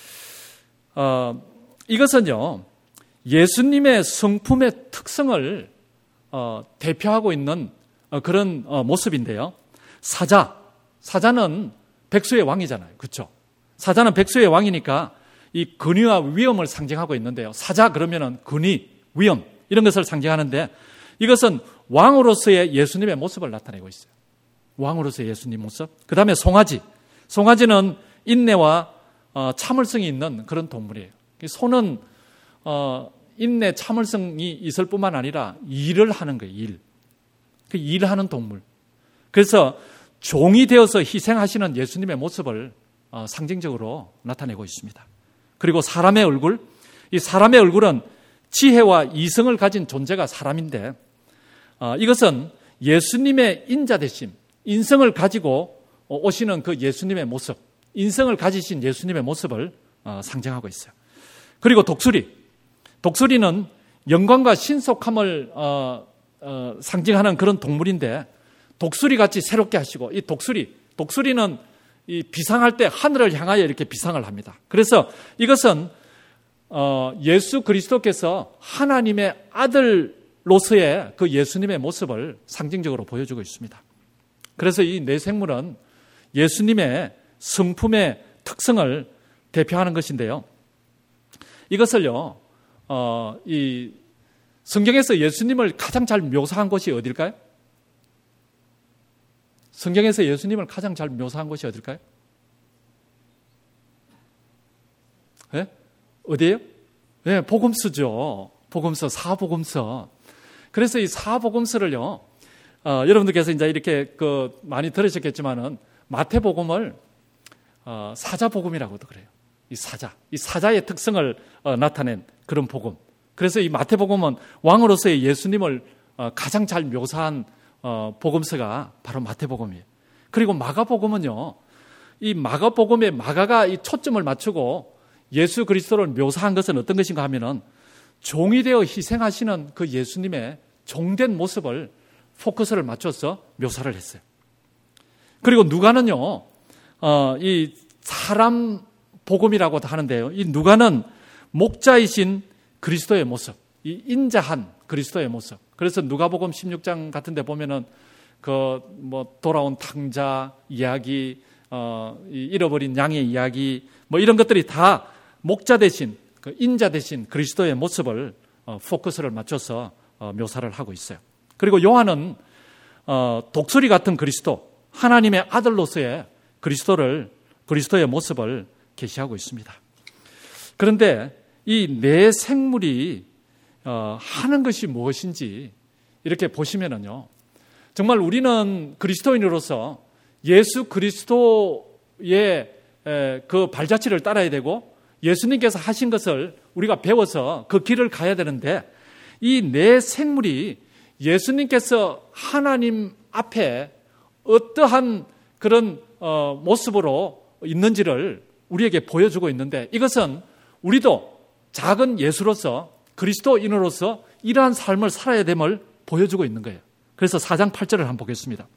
어, 이것은요, 예수님의 성품의 특성을 어, 대표하고 있는 어, 그런 어, 모습인데요. 사자, 사자는 백수의 왕이잖아요. 그렇죠? 사자는 백수의 왕이니까 이 권위와 위엄을 상징하고 있는데요. 사자 그러면은 권위, 위엄 이런 것을 상징하는데, 이것은 왕으로서의 예수님의 모습을 나타내고 있어요. 왕으로서의 예수님 모습. 그 다음에 송아지. 송아지는 인내와 어, 참을성이 있는 그런 동물이에요. 소는 어, 인내, 참을성이 있을 뿐만 아니라 일을 하는 거예요. 일. 그 일하는 동물. 그래서 종이 되어서 희생하시는 예수님의 모습을 상징적으로 나타내고 있습니다. 그리고 사람의 얼굴, 이 사람의 얼굴은 지혜와 이성을 가진 존재가 사람인데 이것은 예수님의 인자되심, 인성을 가지고 오시는 그 예수님의 모습, 인성을 가지신 예수님의 모습을 상징하고 있어요. 그리고 독수리, 독수리는 영광과 신속함을 어, 어, 상징하는 그런 동물인데 독수리같이 새롭게 하시고, 이 독수리, 독수리는 이 비상할 때 하늘을 향하여 이렇게 비상을 합니다. 그래서 이것은 어, 예수 그리스도께서 하나님의 아들로서의 그 예수님의 모습을 상징적으로 보여주고 있습니다. 그래서 이 네 생물은 예수님의 성품의 특성을 대표하는 것인데요. 이것을요, 어, 이 성경에서 예수님을 가장 잘 묘사한 곳이 어딜까요? 성경에서 예수님을 가장 잘 묘사한 곳이 어딜까요? 네? 어디예요? 네, 복음서죠. 복음서, 사복음서. 그래서 이 사복음서를요, 어, 여러분들께서 이제 이렇게 그 많이 들으셨겠지만은 마태복음을 어, 사자복음이라고도 그래요. 이 사자, 이 사자의 특성을 어, 나타낸 그런 복음. 그래서 이 마태복음은 왕으로서의 예수님을 어, 가장 잘 묘사한 어, 복음서가 바로 마태복음이에요. 그리고 마가복음은요, 이 마가복음에 마가가 이 초점을 맞추고 예수 그리스도를 묘사한 것은 어떤 것인가 하면은 종이 되어 희생하시는 그 예수님의 종된 모습을 포커스를 맞춰서 묘사를 했어요. 그리고 누가는요, 어, 이 사람 복음이라고도 하는데요. 이 누가는 목자이신 그리스도의 모습, 이 인자한 그리스도의 모습. 그래서 누가복음 십육 장 같은 데 보면은 그 뭐 돌아온 탕자 이야기, 어, 이 잃어버린 양의 이야기, 뭐 이런 것들이 다 목자 대신, 그 인자 대신 그리스도의 모습을 어, 포커스를 맞춰서 어, 묘사를 하고 있어요. 그리고 요한은 어, 독수리 같은 그리스도, 하나님의 아들로서의 그리스도를, 그리스도의 모습을 계시하고 있습니다. 그런데 이 네 생물이 어, 하는 것이 무엇인지 이렇게 보시면은요, 정말 우리는 그리스도인으로서 예수 그리스도의 에, 그 발자취를 따라야 되고 예수님께서 하신 것을 우리가 배워서 그 길을 가야 되는데, 이 네 생물이 예수님께서 하나님 앞에 어떠한 그런 어, 모습으로 있는지를 우리에게 보여주고 있는데, 이것은 우리도 작은 예수로서 그리스도인으로서 이러한 삶을 살아야 됨을 보여주고 있는 거예요. 그래서 사 장 팔 절을 한번 보겠습니다.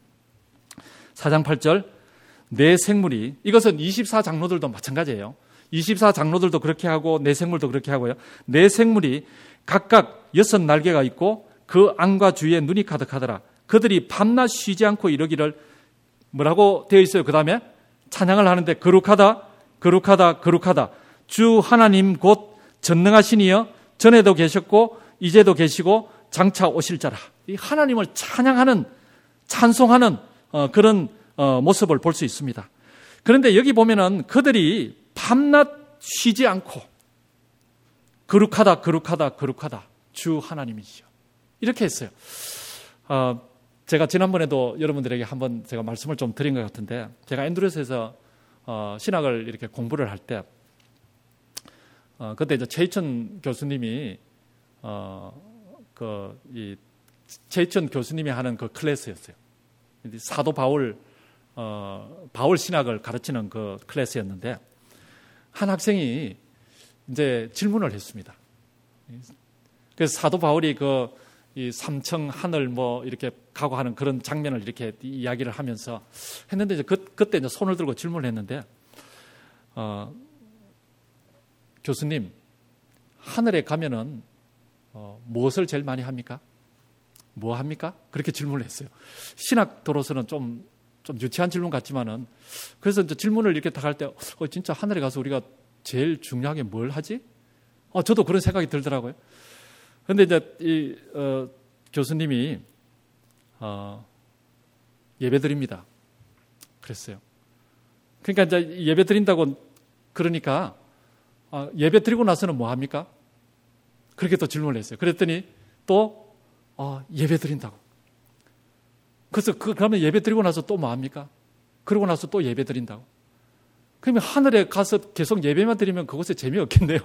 사 장 팔 절, 네 생물이, 이것은 이십사 장로들도 마찬가지예요. 이십사 장로들도 그렇게 하고 네 생물도 그렇게 하고요. 네 생물이 각각 여섯 날개가 있고 그 안과 주위에 눈이 가득하더라. 그들이 밤낮 쉬지 않고 이러기를, 뭐라고 되어 있어요? 그 다음에 찬양을 하는데, 거룩하다, 거룩하다, 거룩하다. 주 하나님 곧 전능하신 이여, 전에도 계셨고 이제도 계시고 장차 오실 자라. 이 하나님을 찬양하는, 찬송하는 어, 그런 어, 모습을 볼 수 있습니다. 그런데 여기 보면은 그들이 밤낮 쉬지 않고 거룩하다, 거룩하다, 거룩하다. 주 하나님이시여. 이렇게 했어요. 어, 제가 지난번에도 여러분들에게 한번 제가 말씀을 좀 드린 것 같은데, 제가 앤드루스에서 어, 신학을 이렇게 공부를 할 때, 어, 그때 이제 최희천 교수님이, 어, 그, 이, 최희천 교수님이 하는 그 클래스였어요. 사도 바울, 어, 바울 신학을 가르치는 그 클래스였는데, 한 학생이 이제 질문을 했습니다. 그래서 사도 바울이 그, 이 삼청 하늘 뭐 이렇게 가고 하는 그런 장면을 이렇게 이야기를 하면서 했는데, 이제 그, 그때 이제 손을 들고 질문을 했는데, 어, 교수님, 하늘에 가면은 어, 무엇을 제일 많이 합니까? 뭐 합니까? 그렇게 질문을 했어요. 신학도로서는 좀, 좀 유치한 질문 같지만은, 그래서 이제 질문을 이렇게 딱 할 때, 어, 진짜 하늘에 가서 우리가 제일 중요하게 뭘 하지? 어, 저도 그런 생각이 들더라고요. 그런데 이제 이 어, 교수님이 어, 예배 드립니다. 그랬어요. 그러니까 이제 예배 드린다고 그러니까 어, 예배 드리고 나서는 뭐 합니까? 그렇게 또 질문을 했어요. 그랬더니 또 어, 예배 드린다고. 그래서 그, 그러면 예배 드리고 나서 또 뭐 합니까? 그러고 나서 또 예배 드린다고. 그러면 하늘에 가서 계속 예배만 드리면 그곳에 재미없겠네요.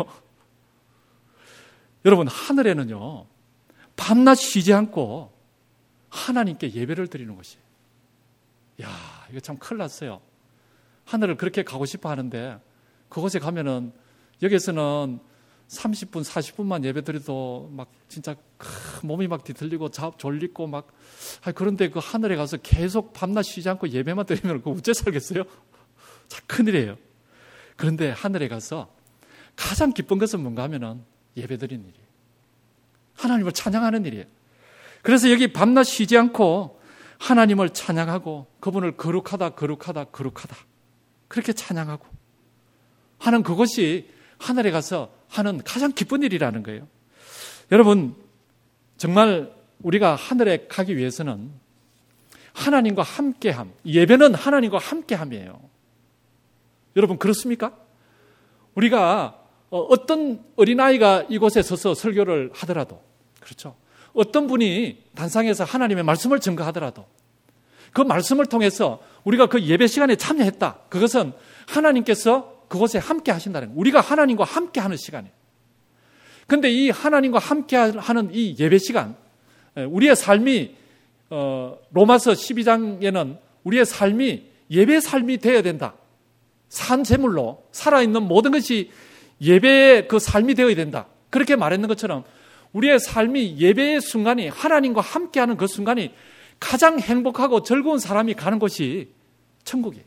여러분, 하늘에는요, 밤낮 쉬지 않고 하나님께 예배를 드리는 것이에요. 야, 이거 참 큰일 났어요. 하늘을 그렇게 가고 싶어 하는데 그곳에 가면은 여기서는 삼십 분, 사십 분만 예배 드려도 막 진짜 몸이 막 뒤틀리고 졸리고 막, 그런데 그 하늘에 가서 계속 밤낮 쉬지 않고 예배만 드리면 그거 어째 살겠어요? 참 큰일이에요. 그런데 하늘에 가서 가장 기쁜 것은 뭔가 하면은 예배 드리는 일이에요. 하나님을 찬양하는 일이에요. 그래서 여기 밤낮 쉬지 않고 하나님을 찬양하고 그분을 거룩하다, 거룩하다, 거룩하다. 그렇게 찬양하고 하는 그것이 하늘에 가서 하는 가장 기쁜 일이라는 거예요. 여러분, 정말 우리가 하늘에 가기 위해서는 하나님과 함께함, 예배는 하나님과 함께함이에요. 여러분, 그렇습니까? 우리가 어떤 어린아이가 이곳에 서서 설교를 하더라도, 그렇죠? 어떤 분이 단상에서 하나님의 말씀을 증거하더라도 그 말씀을 통해서 우리가 그 예배 시간에 참여했다. 그것은 하나님께서 그곳에 함께 하신다는 거예요. 우리가 하나님과 함께 하는 시간이에요. 그런데 이 하나님과 함께 하는 이 예배 시간, 우리의 삶이 로마서 십이 장에는 우리의 삶이 예배의 삶이 되어야 된다. 산 제물로 살아있는 모든 것이 예배의 그 삶이 되어야 된다. 그렇게 말했는 것처럼 우리의 삶이 예배의 순간이 하나님과 함께하는 그 순간이 가장 행복하고 즐거운 사람이 가는 곳이 천국이에요.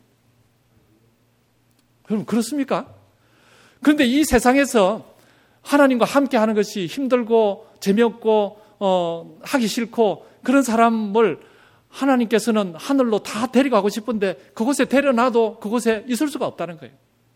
여러분, 그렇습니까? 그런데 이 세상에서 하나님과 함께하는 것이 힘들고 재미없고 어, 하기 싫고 그런 사람을 하나님께서는 하늘로 다 데려가고 싶은데 그곳에 데려놔도 그곳에 있을 수가 없다는 거예요.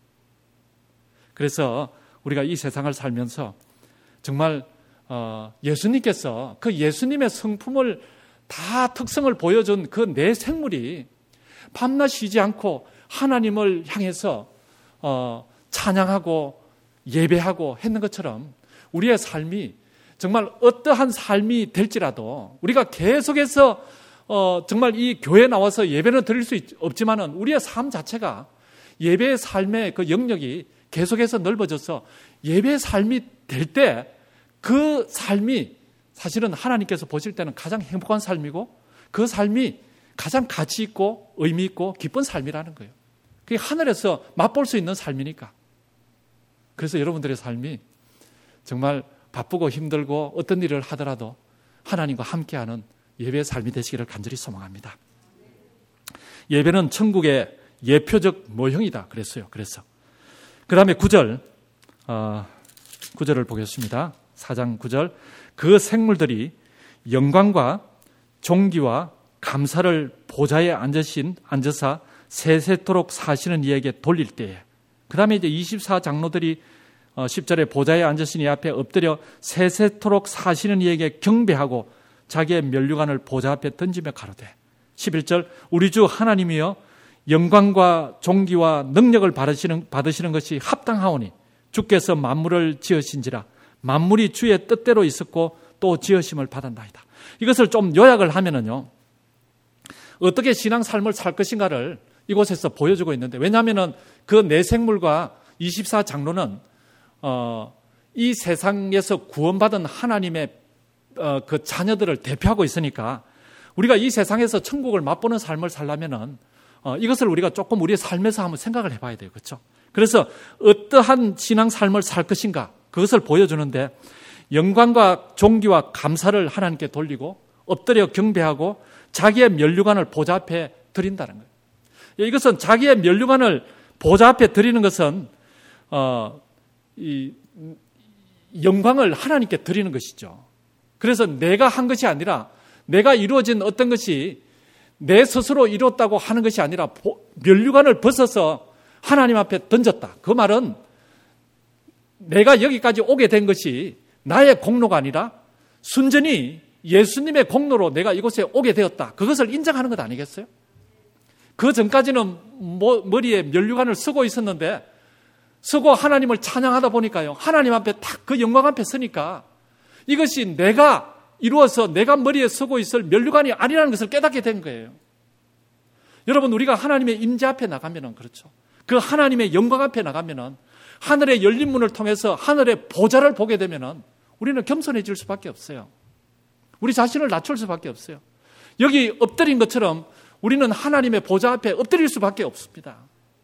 그래서 우리가 이 세상을 살면서 정말 어, 예수님께서 그 예수님의 성품을 다 특성을 보여준 그 내 생물이 밤낮 쉬지 않고 하나님을 향해서 어, 찬양하고 예배하고 했는 것처럼 우리의 삶이 정말 어떠한 삶이 될지라도 우리가 계속해서 어, 정말 이 교회에 나와서 예배는 드릴 수 없지만은 우리의 삶 자체가 예배의 삶의 그 영역이 계속해서 넓어져서 예배의 삶이 될 때 그 삶이 사실은 하나님께서 보실 때는 가장 행복한 삶이고 그 삶이 가장 가치 있고 의미 있고 기쁜 삶이라는 거예요. 그게 하늘에서 맛볼 수 있는 삶이니까. 그래서 여러분들의 삶이 정말 바쁘고 힘들고 어떤 일을 하더라도 하나님과 함께하는 예배의 삶이 되시기를 간절히 소망합니다. 예배는 천국의 예표적 모형이다 그랬어요. 그래서 그 다음에 구 절 어, 구 절을 보겠습니다. 사 장 구 절 그 생물들이 영광과 존귀와 감사를 보좌에 앉으신 앉으사 세세토록 사시는 이에게 돌릴 때에, 그 다음에 이제 이십사 장로들이 십 절에 보좌에 앉으신 이 앞에 엎드려 세세토록 사시는 이에게 경배하고 자기의 면류관을 보좌 앞에 던지며 가로되, 십일 절 우리 주 하나님이여 영광과 존귀와 능력을 받으시는, 받으시는 것이 합당하오니 주께서 만물을 지으신지라 만물이 주의 뜻대로 있었고 또 지으심을 받았나이다. 이것을 좀 요약을 하면은요, 어떻게 신앙 삶을 살 것인가를 이곳에서 보여주고 있는데, 왜냐하면은 그 내생물과 이십사 장로는 어, 이 세상에서 구원받은 하나님의 어, 그 자녀들을 대표하고 있으니까 우리가 이 세상에서 천국을 맛보는 삶을 살려면은 어, 이것을 우리가 조금 우리의 삶에서 한번 생각을 해봐야 돼요, 그렇죠? 그래서 어떠한 신앙 삶을 살 것인가 그것을 보여주는데, 영광과 존귀와 감사를 하나님께 돌리고 엎드려 경배하고 자기의 면류관을 보좌 앞에 드린다는 거예요. 이것은 자기의 면류관을 보좌 앞에 드리는 것은 어, 이 영광을 하나님께 드리는 것이죠. 그래서 내가 한 것이 아니라 내가 이루어진 어떤 것이 내 스스로 이루었다고 하는 것이 아니라 면류관을 벗어서 하나님 앞에 던졌다. 그 말은 내가 여기까지 오게 된 것이 나의 공로가 아니라 순전히 예수님의 공로로 내가 이곳에 오게 되었다. 그것을 인정하는 것 아니겠어요? 그 전까지는 머리에 면류관을 쓰고 있었는데 쓰고 하나님을 찬양하다 보니까요, 하나님 앞에 딱 그 영광 앞에 서니까 이것이 내가 이루어서 내가 머리에 쓰고 있을 면류관이 아니라는 것을 깨닫게 된 거예요. 여러분, 우리가 하나님의 임재 앞에 나가면은 그렇죠. 그 하나님의 영광 앞에 나가면은, 하늘의 열린 문을 통해서 하늘의 보좌를 보게 되면은 우리는 겸손해질 수밖에 없어요. 우리 자신을 낮출 수밖에 없어요. 여기 엎드린 것처럼 우리는 하나님의 보좌 앞에 엎드릴 수밖에 없습니다.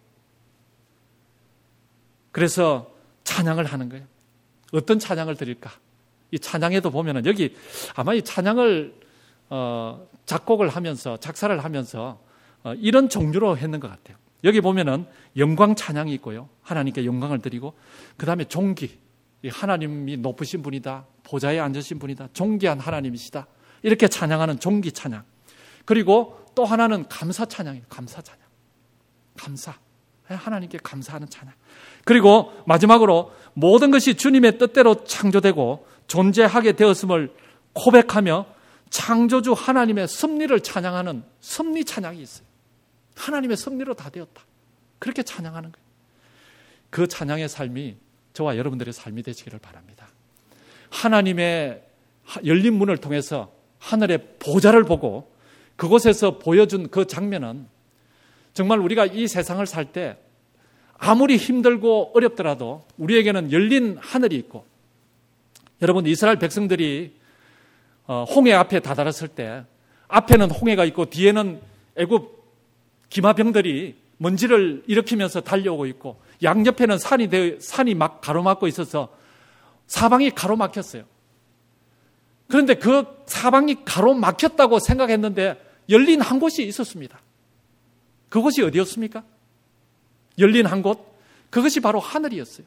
그래서 찬양을 하는 거예요. 어떤 찬양을 드릴까? 이 찬양에도 보면은 여기 아마 이 찬양을 어, 작곡을 하면서 작사를 하면서 어, 이런 종류로 했는 것 같아요. 여기 보면은 영광 찬양이 있고요. 하나님께 영광을 드리고, 그 다음에 존귀. 하나님이 높으신 분이다. 보좌에 앉으신 분이다. 존귀한 하나님이시다. 이렇게 찬양하는 존귀 찬양. 그리고 또 하나는 감사 찬양이에요. 감사 찬양. 감사. 하나님께 감사하는 찬양. 그리고 마지막으로 모든 것이 주님의 뜻대로 창조되고 존재하게 되었음을 고백하며 창조주 하나님의 섭리를 찬양하는 섭리 찬양이 있어요. 하나님의 섭리로 다 되었다. 그렇게 찬양하는 거예요. 그 찬양의 삶이 저와 여러분들의 삶이 되시기를 바랍니다. 하나님의 열린 문을 통해서 하늘의 보좌를 보고 그곳에서 보여준 그 장면은 정말 우리가 이 세상을 살 때 아무리 힘들고 어렵더라도 우리에게는 열린 하늘이 있고, 여러분 이스라엘 백성들이 홍해 앞에 다다랐을 때 앞에는 홍해가 있고 뒤에는 애굽 기마병들이 먼지를 일으키면서 달려오고 있고, 양옆에는 산이 되, 산이 막 가로막고 있어서 사방이 가로막혔어요. 그런데 그 사방이 가로막혔다고 생각했는데 열린 한 곳이 있었습니다. 그곳이 어디였습니까? 열린 한 곳, 그것이 바로 하늘이었어요.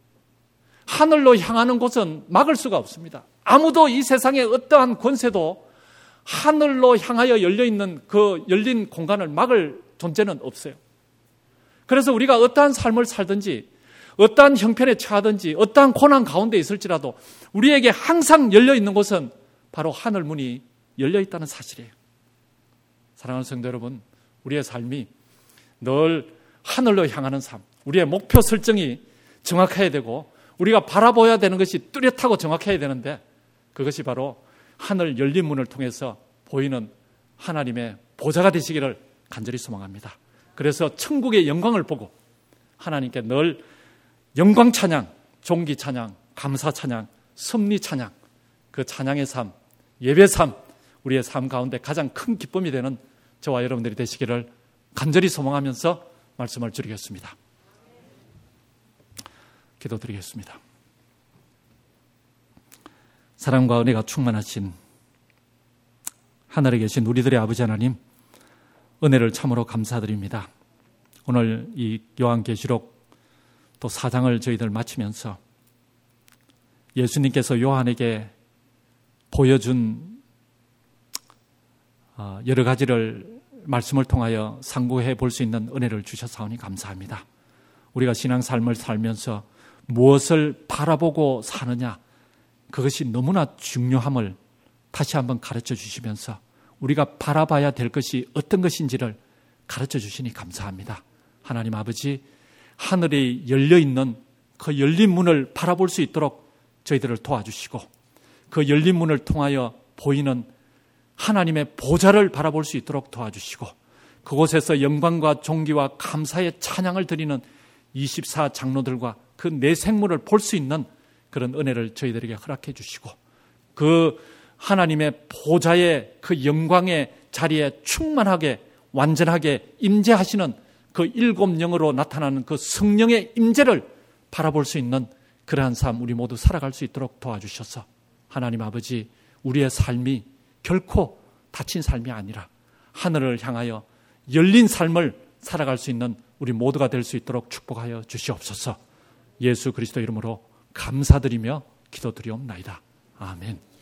하늘로 향하는 곳은 막을 수가 없습니다. 아무도 이 세상의 어떠한 권세도 하늘로 향하여 열려있는 그 열린 공간을 막을 존재는 없어요. 그래서 우리가 어떠한 삶을 살든지 어떠한 형편에 처하든지 어떠한 고난 가운데 있을지라도 우리에게 항상 열려있는 곳은 바로 하늘 문이 열려있다는 사실이에요. 사랑하는 성도 여러분, 우리의 삶이 늘 하늘로 향하는 삶, 우리의 목표 설정이 정확해야 되고 우리가 바라보아야 되는 것이 뚜렷하고 정확해야 되는데, 그것이 바로 하늘 열린 문을 통해서 보이는 하나님의 보좌가 되시기를 간절히 소망합니다. 그래서 천국의 영광을 보고 하나님께 늘 영광 찬양, 존귀 찬양, 감사 찬양, 섭리 찬양, 그 찬양의 삶, 예배 삶, 우리의 삶 가운데 가장 큰 기쁨이 되는 저와 여러분들이 되시기를 간절히 소망하면서 말씀을 드리겠습니다. 기도드리겠습니다. 사랑과 은혜가 충만하신 하늘에 계신 우리들의 아버지 하나님, 은혜를 참으로 감사드립니다. 오늘 이 요한계시록 또 사 장을 저희들 마치면서 예수님께서 요한에게 보여준 여러 가지를 말씀을 통하여 상고해 볼 수 있는 은혜를 주셔사오니 감사합니다. 우리가 신앙 삶을 살면서 무엇을 바라보고 사느냐, 그것이 너무나 중요함을 다시 한번 가르쳐 주시면서 우리가 바라봐야 될 것이 어떤 것인지를 가르쳐 주시니 감사합니다. 하나님 아버지, 하늘이 열려있는 그 열린 문을 바라볼 수 있도록 저희들을 도와주시고, 그 열린 문을 통하여 보이는 하나님의 보좌를 바라볼 수 있도록 도와주시고, 그곳에서 영광과 존귀와 감사의 찬양을 드리는 이십사 장로들과 그 내 생물을 볼 수 있는 그런 은혜를 저희들에게 허락해 주시고, 그 하나님의 보좌의 그 영광의 자리에 충만하게 완전하게 임재하시는 그 일곱 영으로 나타나는 그 성령의 임재를 바라볼 수 있는 그러한 삶 우리 모두 살아갈 수 있도록 도와주셔서, 하나님 아버지, 우리의 삶이 결코 닫힌 삶이 아니라 하늘을 향하여 열린 삶을 살아갈 수 있는 우리 모두가 될 수 있도록 축복하여 주시옵소서. 예수 그리스도 이름으로 감사드리며 기도드리옵나이다. 아멘.